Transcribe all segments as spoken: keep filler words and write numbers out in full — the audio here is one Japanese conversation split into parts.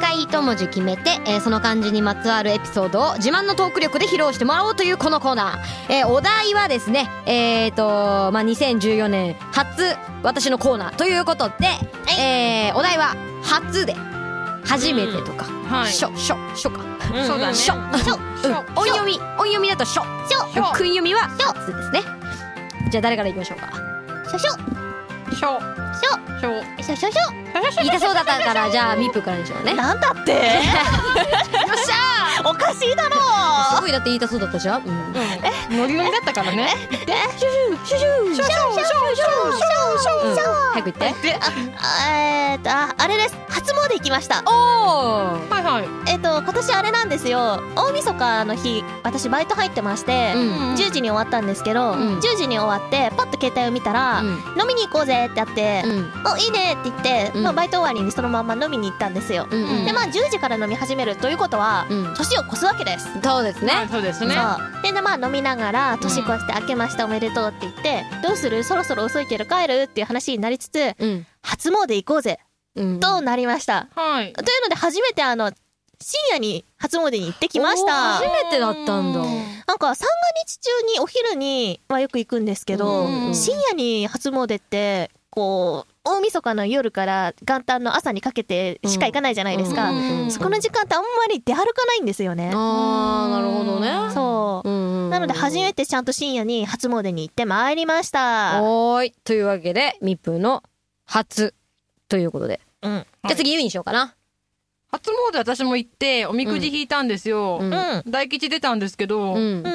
回一文字決めて、えー、その漢字にまつわるエピソードを自慢のトーク力で披露してもらおうというこのコーナー、えー、お題はですねえーとまあにせんじゅうよねん初私のコーナーということで、はい、えー、お題は初で初めてとか、うん、はい、しょしょしょか、 うん、そうだね、 しょしょ、うん、音読み音読みだとしょしょ、訓読みは初ですね。じゃあ誰からいきましょうか。 しょしょしょしょしょしょしょしょ言いたそうだったからじゃあミップからにしようね。 なんだってよっしゃー、おかしいだろすごいだって言いたそうだったじゃん、うん、 えノリノリだったからね。 えシュシュシュシュシュシュシュシュシュシュシュ早く言って。 あえーっとああれです、初詣行きました。 おー、 はいはい。 えーっと今年あれなんですよ、大晦日の日私バイト入ってまして、うん、じゅうじに終わったんですけど、うん、じゅうじに終わってパッと携帯を見たら、うん、飲みに行こうぜってあって、うん、おいいねって言って、うんまあ、バイト終わりにそのまま飲みに行ったんですよ、うんうん、でまあじゅうじから飲み始めるということは、うん、年を越すわけです。 そうですね、 はい、そうですね。 そうで、でまあ飲みながら年越して明けましておめでとうって言って、うん、どうするそろそろ遅いけど帰るっていう話になりつつ、うん、初詣行こうぜ、うん、となりました、はい、というので初めてあの深夜に初詣に行ってきました。 初めてだったんだ。 なんか三が日中にお昼にはよく行くんですけど、深夜に初詣ってこう大晦日の夜から元旦の朝にかけてしか行かないじゃないですか、うん、そこの時間ってあんまり出歩かないんですよね。 あー、なるほどね。 そう、うん、なので初めてちゃんと深夜に初詣に行ってまいりました。 おーい、というわけでミップの初ということで、うん、じゃあ次ユイにしようかな。 初詣私も行っておみくじ引いたんですよ、うん、大吉出たんですけど、うん、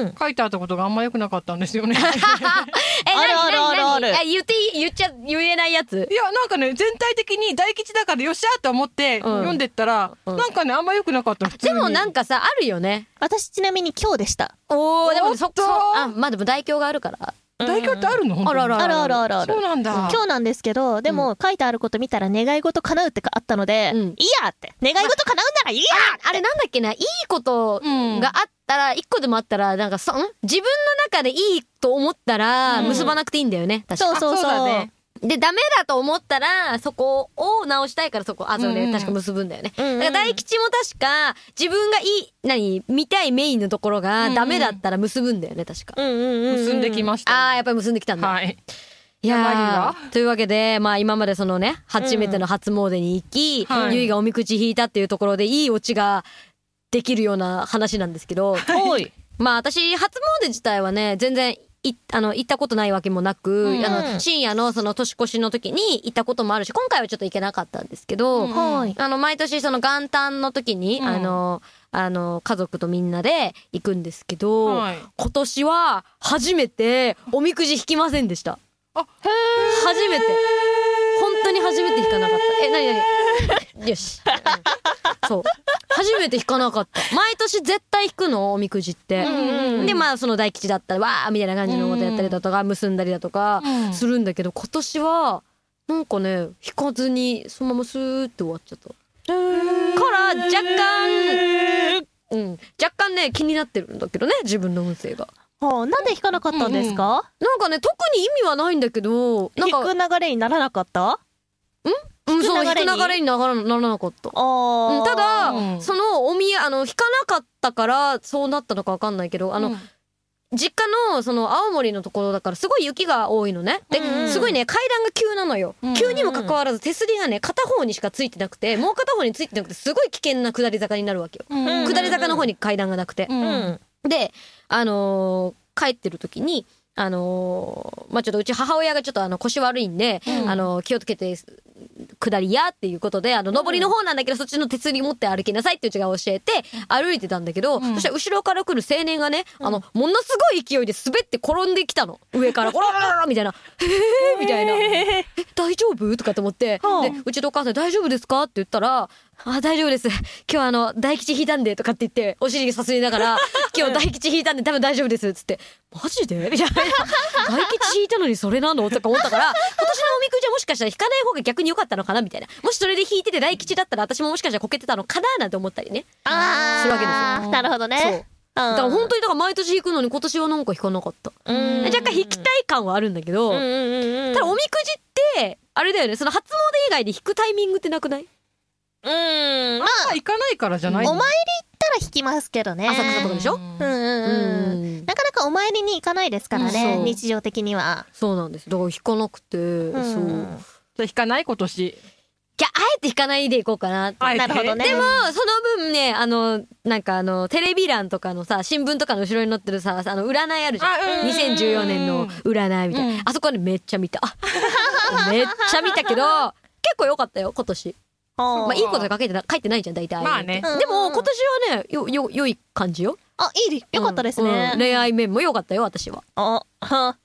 書いてあったことがあんま良くなかったんですよね。え、 あるあるあるある。 え、言っていい、言っちゃ言えないやつ。 いやなんかね全体的に大吉だからよっしゃと思って読んでったら、うん、なんかねあんま良くなかった。普通に。 でもなんかさあるよね。 私ちなみに今日でした。 おー、でもそっとあまあでも大凶があるから。 大凶ってあるの？ あるあるあるあるあるある。 そうなんだ。 今日なんですけど、でも書いてあること見たら願い事叶うってあったので、うん、いいやって願い事叶うならいいや。 あれなんだっけな、いいことがあったら一個でもあったらなんかそん自分の中でいいと思ったら結ばなくていいんだよね。確か。 そうそうそう。 そうだね。 でダメだと思ったらそこを直したいからそこあそうね、うんうん、確か結ぶんだよね、うんうん、だから大吉も確か自分がいい何見たいメインのところがダメだったら結ぶんだよね確か、うんうんうんうん、 結んできました、ね、 あーやっぱり結んできたんだ、はい、いやーというわけでまあ今までそのね初めての初詣に行き、うん、ゆいがおみくじ引いたっていうところでいいオチができるような話なんですけど、はい、まあ私初詣自体はね全然いあの行ったことないわけもなく、うん、あの深夜のその年越しの時に行ったこともあるし今回はちょっと行けなかったんですけど、うん、あの毎年その元旦の時に、うん、あのあの家族とみんなで行くんですけど、はい、今年は初めておみくじ引きませんでした。あ、へー、初めて本当に初めて引かなかった。え、なになによし、うん、そう初めて引かなかった。毎年絶対引くのおみくじって、うんうん、でまあその大吉だったらわーみたいな感じのことやったりだとか、うん、結んだりだとかするんだけど、今年はなんかね引かずにそのままスーって終わっちゃったから若干、うん、若干ね気になってるんだけどね自分の運勢が。 はあ、なんで引かなかったんですか？うんうん、 なんかね特に意味はないんだけどなんか引く流れにならなかった？ん？ うん、そう引く流れにならなかった。あ、うん、ただ、うん、そのおみあの引かなかったからそうなったのかわかんないけどあの、うん、実家のその青森のところだからすごい雪が多いのね。で、うんうん、すごいね階段が急なのよ、うんうん、急にもかかわらず手すりがね片方にしかついてなくてもう片方についてなくてすごい危険な下り坂になるわけよ、うんうんうん、下り坂の方に階段がなくて、うんうん、であのー、帰ってる時にあのー、まあちょっとうち母親がちょっとあの腰悪いんで、うん、あのー、気をつけて下りやっていうことであの上りの方なんだけど、うん、そっちの手すり持って歩きなさいってうちが教えて歩いてたんだけど、うん、そしたら後ろから来る青年がね、うん、あのものすごい勢いで滑って転んできたの上からコロロロロみたいなへーみたいなえ大丈夫とかと思って、うん、でうちのお母さん大丈夫ですかって言ったらあ大丈夫です今日あの大吉引いたんでとかって言ってお尻さすりながら今日大吉引いたんで多分大丈夫ですっつってマジでみたいな大吉引いたのにそれなのとか思ったから今年のおみくじはもしかしたら引かない方が逆に良かったのかなみたいなもしそれで引いてて大吉だったら私ももしかしたらこけてたのかななんて思ったりねあするわけですよ。なるほどね。 そうだから本当にだから毎年引くのに今年はなんか引かなかった。うん若干引きたい感はあるんだけどただおみくじってあれだよねその初詣以外で引くタイミングってなくない？ うーん、まあ行かないからじゃない。 お参り行ったら弾きますけどね。 浅草とかでしょ。 うんうんうん。なかなかお参りに行かないですからね、日常的には。 そうなんです。だから弾かなくて、そう。 じゃあ弾かない今年。 いや、あえて弾かないでいこうかなって。 なるほどね。 でも、その分ね、あの、なんかあの、テレビ欄とかのさ、新聞とかの後ろに載ってるさ、あの、占いあるじゃん。にせんじゅうよねんの占いみたいな。あそこでめっちゃ見た。めっちゃ見たけど、結構良かったよ、今年。まあ、いいこと書けてな、書いてないじゃん、大体。 まあね。 でも、今年はね、よ、よ、良い感じよ。 あ、いい、良かったですね。 恋愛面も良かったよ、私は。 あ、は。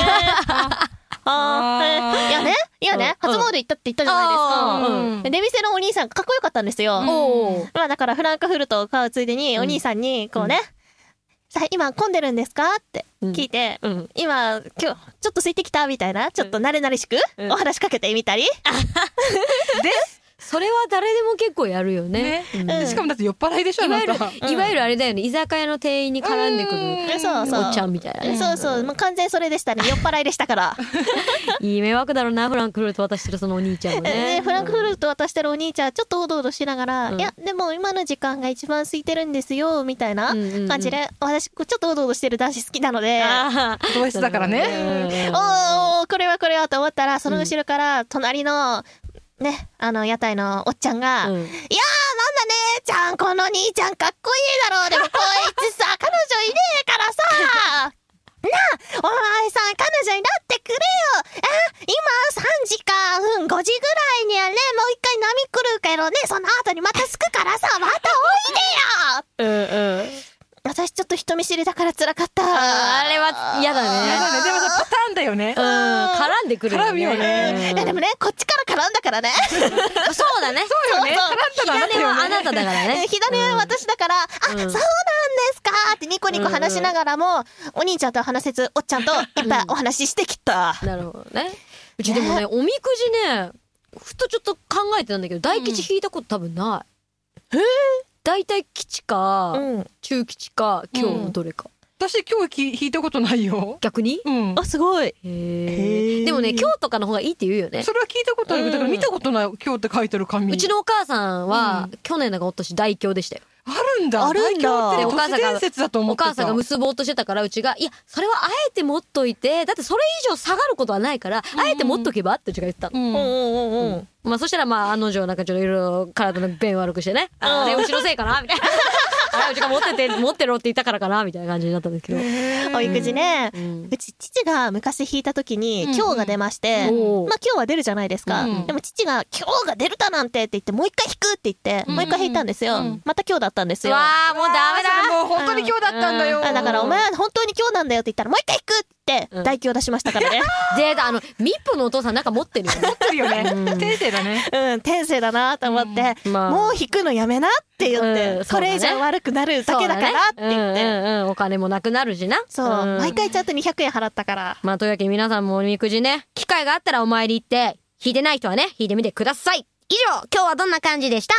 ああ、いやね、いやね、初詣行ったって言ったじゃないですか。出店のお兄さんかっこよかったんですよ。まあだからフランクフルトを買うついでにお兄さんにこうね、さあ今混んでるんですかって聞いて、今今日ちょっと空いてきたみたいな、ちょっと慣れ慣れしくお話しかけてみたり。でそれは誰でも結構やるよね。 しかもだって酔っ払いでしょ。 いわゆるいわゆるあれだよね、居酒屋の店員に絡んでくるおっちゃんみたいなね。 そうそう、もう完全それでしたね。酔っ払いでしたから。 いい迷惑だろうな、フランクフルト渡してるそのお兄ちゃんもね。 フランクフルト渡してるお兄ちゃんちょっとおどおどしながら、いやでも今の時間が一番空いてるんですよみたいな感じで、私ちょっとおどおどしてる男子好きなので、 同室だからね。 おお、これはこれはと思ったら、その後ろから隣のね、あの屋台のおっちゃんが、うん、いやーなんだ姉ちゃん、この兄ちゃんかっこいいだろう。でもこいつさ彼女いねえからさなあ、お前さ彼女になってくれよ。え今さんじか、うんごじぐらいにはねもう一回波来るけどね、その後にまたすくからさ、またおいでよ。うんうん、私ちょっと人見知りだから辛かった。 あれは嫌だね。 嫌だね。でもさ、パターンだよね。 うん、絡んでくるよね。 絡むよね。 いやでもね、こっちから絡んだからね。 そうだね。 そうよね。 火種はあなただからね。 火種は私だから、あ、そうなんですかってニコニコ話しながらも、お兄ちゃんとは話せず、おっちゃんといっぱいお話ししてきた。 なるほどね。うちでもね、おみくじね、ふとちょっと考えてたんだけど、大吉引いたこと多分ない。へぇ大体吉か、うん、中吉か今日のどれか、 うん、私今日引いたことないよ。 逆に、 うん、あすごい。 へでもね今日とかの方がいいって言うよね。 それは聞いたことあるけど、だから見たことない。今日って書いてる紙。 うちのお母さんは、うん、去年だかおとし大凶でしたよ。 あるんだ。 あるんだ。 ってお母さんがお母さんが結ぼうとしてたから、うちがいやそれはあえて持っといて、だってそれ以上下がることはないから、うん、あえて持っとけばってうちが言ったの。うんうんうんうん。まあそしたらまあ案の定なんかちょっといろいろ体の便悪くしてね、あれうちのせいかなみたいな。あれうちが持ってて持ってろって言ったからかなみたいな感じになったんですけど。 おみくじね、うん、うち父が昔引いた時に今日が出まして、うん、まあ今日は出るじゃないですか、うん、でも父が今日が出るだなんてって言ってもう一回引くって言って、うん、もう一回引いたんですよ、うん、また今日だったんですよ。 わーもうダメだ、 もう本当に今日だったんだよ、 うん、だからお前は本当に今日なんだよって言ったらもう一回引くって大凶出しましたからね。 で、あのミップのお父さんなんか持ってるよね。 持ってるよね、うん、天性だね。 うん、天性だなと思って、うんまあ、もう引くのやめなって言って、うん、これ以上悪くなるだけだからって言って、うんうんうん、お金もなくなるしな。 そう、うん、毎回ちゃんとにひゃくえん払ったから。 まあというわけで皆さんもおみくじね、機会があったらお参り行って引いてない人はね引いてみてください。以上今日はどんな感じでした？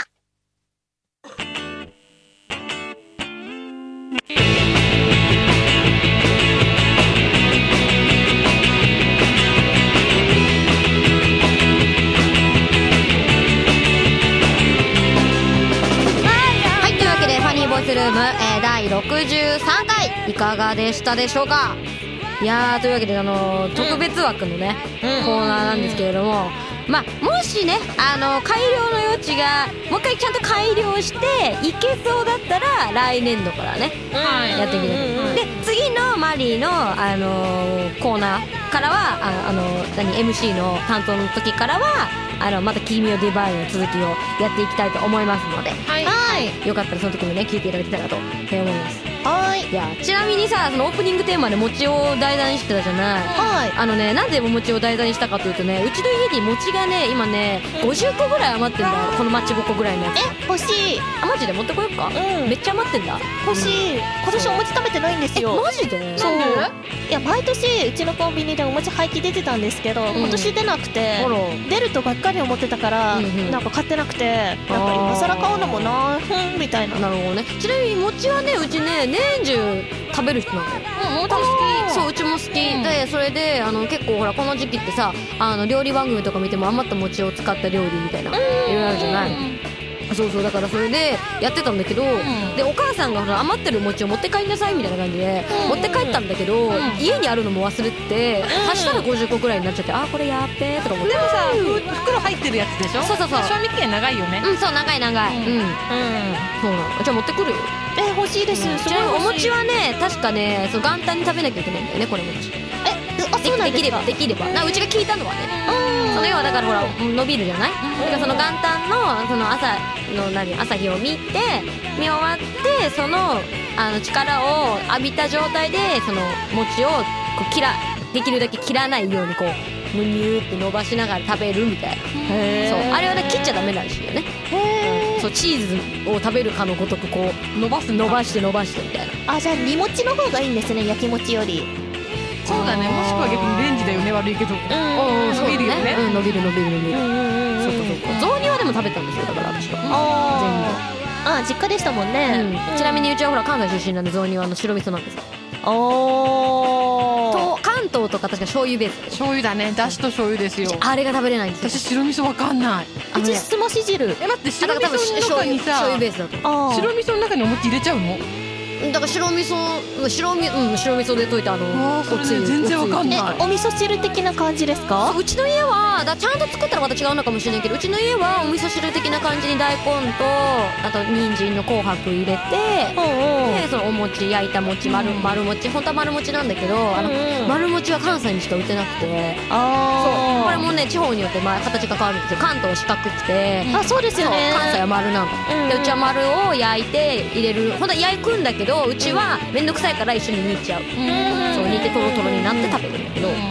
ボイスルーム、えー、だいろくじゅうさんかいいかがでしたでしょうか。いやーというわけであのー、特別枠のね、うん、コーナーなんですけれども、まあもしねあの改良の余地がもう一回ちゃんと改良していけそうだったら来年度からね、うん、やっていける。で次のマリーの、あのー、コーナーからはあ、あのー、何 エムシー の担当の時からはあのまた君をデバイの続きをやっていきたいと思いますので、はい、はいよかったらその時もね聞いていただけたらと思います。はい。いやちなみにさ、そのオープニングテーマで餅を題材にしてたじゃない。はい。あのね、なんで餅を題材にしたかというとね、うちの家に餅がね今ねごじゅっこぐらい余ってんだよ。このマッチぼこぐらいのやつ。 え欲しい。 あマジで持ってこよっか。うん。めっちゃ余ってんだ。 欲しい、うん、今年お餅食べてないんですよ。 マジで？ そう。いや毎年うちのコンビニでお餅廃棄出てたんですけど、うん、今年出なくて、出るとばっかり思ってたから、うんうん、なんか買ってなくて、なんか今更買うのもなふんみたいな。 なるほどね。ちなみに餅はねうちね年中食べる人なのよ。 うん、餅好き。 そううちも好き、うん、でそれであの結構ほらこの時期ってさあの料理番組とか見ても余った餅を使った料理みたいな、うん、いろいろあるじゃない。 そうそう、だからそれでやってたんだけど、うん、でお母さんがほら余ってる餅を持って帰りなさいみたいな感じで、うん、持って帰ったんだけど、うん、家にあるのも忘れてて、うん、足したらごじゅっこくらいになっちゃって、あこれやっべーとか思って。 でもさ、うん、袋入ってるやつでしょ。 そうそうそう、 賞味期限長いよね。 うん、そう長い長い。うん、うん、そうなの。じゃあ持ってくるよ。 え欲しいです。うん、 ちなみにお餅はね、確かね、そう元旦に食べなきゃいけないんだよね、これ餅。 え、あ、そうなんですか。 できればできればな、うちが聞いたのはね、その要はだからほら伸びるじゃない。だからその元旦のその朝の何朝日を見て見終わって、そのあの力を浴びた状態でその餅をこう切らできるだけ切らないようにこうむにゅーって伸ばしながら食べるみたいな。へそう、あれはね切っちゃダメらしいよね。へー、そう、チーズを食べるかのごとくこう伸ばす伸ばして伸ばしてみたいな。 あ、じゃあ煮餅の方がいいんですね、焼き餅より。 そうだね、もしくは逆にレンジだよね、悪いけど。うん、伸びるよね。 うん、伸びる伸びる伸びる。そうそうそう。雑煮はでも食べたんですよ、だから私は。 ああ、実家でしたもんね。 ちなみにうちはほら関西出身なんで、雑煮はあの白味噌なんですよ。 おー。 関東とか確か醤油ベース。 醤油だね、だしと醤油ですよ。 あれが食べれないんですよ。 私白味噌わかんない。 うちすまし汁。 え、待って、白味噌の中にさ、 醤油ベースだと。 白味噌の中にお餅入れちゃうの？ だから白味噌、白味うん白味噌で溶いたあのおつゆ。全然わかんない。 え、お味噌汁的な感じですか？ うちの家はだちゃんと作ったらまた違うのかもしれないけど、うちの家はお味噌汁的な感じに大根とあと人参の紅白入れて、でそのお餅焼いた餅丸丸餅、本当は丸餅なんだけど、あの丸餅は関西にしか売ってなくて、そうこれもね地方によってまあ形が変わるんですよ。関東四角くて、 あ、そうですよね。 関西は丸なんだ。でうちは丸を焼いて入れる。本当は焼くんだけど、うちはめんどくさいから一緒に煮ちゃう。そう煮てトロトロになって食べるんだけど、そうなん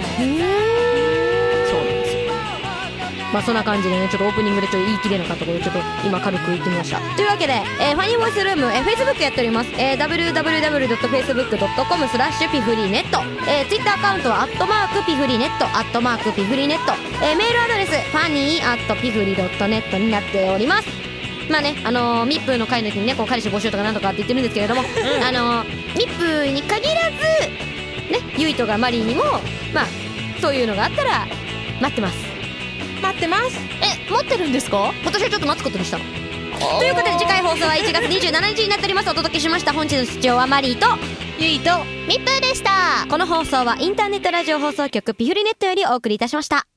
ですよ。まあそんな感じでね、ちょっとオープニングでちょっと言い切れなかったことをちょっと今軽く言ってみました。というわけで、えー、ファニーボイスルーム、えー、Facebook やっております。えー、ダブリューダブリューダブリュードットフェイスブックドットコムスラッシュピフリーネット、えー、Twitter アカウントはアットマークピフリーネットアットマークピフリーネット、えー、メールアドレスファニーアットピフリドットネットになっております。まあね、あのー、ミップの会の時にね、こう彼氏募集とかなんとかって言ってるんですけれども、あのー、ミップに限らずね、ユイとかマリーにもまあそういうのがあったら待ってます。 待ってます。え、待ってるんですか？ 今年はちょっと待つことにしたの。ということで次回放送はいちがつにじゅうしちにちになっております。お届けしました本日の出張はマリーとユイとミップでした。 この放送はインターネットラジオ放送局ピフリネットよりお送りいたしました。